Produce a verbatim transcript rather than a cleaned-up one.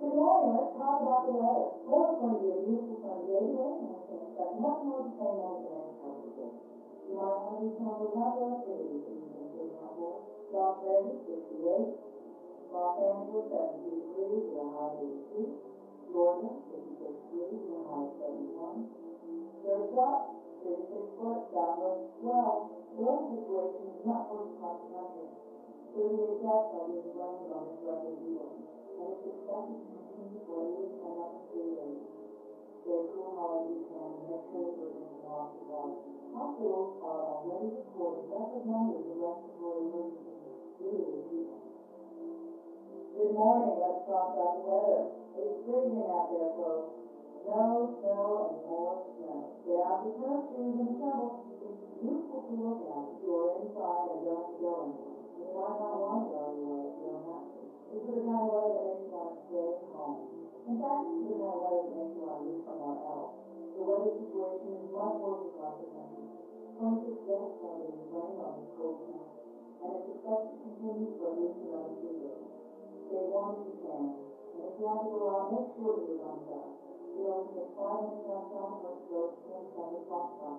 Good morning. Let's talk about the weather. Well, it's going to be a beautiful sunny day today, and we can expect much more of the same over the next couple of days. You might want to do some of those outdoor activities that you've been doing outdoors. Las Vegas, sixty-eight. Los Angeles, seventy degrees with a high of eighty-two. Georgia, fifty-six degrees with a high of seventy-one. Surfside, thirty-six foot, southwest swell. The weather situation is much worse across the country. thirty-eight deaths are being blamed on this record viewing, and it's expected to continue for at least another three days. Stay cool however you can and make sure that you're drinking lots of water. Hospitals are already reporting record numbers of respiratory emergencies due to this heat. Good morning. Let's talk about the weather. It's freezing out there, folks. Snow, snow, and more snow. Get out the snowshoes and the shovel. It's beautiful to look at if you're inside and don't have to go anywhere. You might not want to go anywhere if you don't have to. This is the kind of weather that makes you want to stay home. In fact, this is the kind of weather that makes you want to move somewhere else. The weather situation is much worse across the country. twenty-six deaths are being blamed on this cold snap, and it's expected to continue for at least another three days. Stay warm if you can, and if you have to go out, make sure that you're on guard. You know, take five minutes outside versus those ten, seven o'clock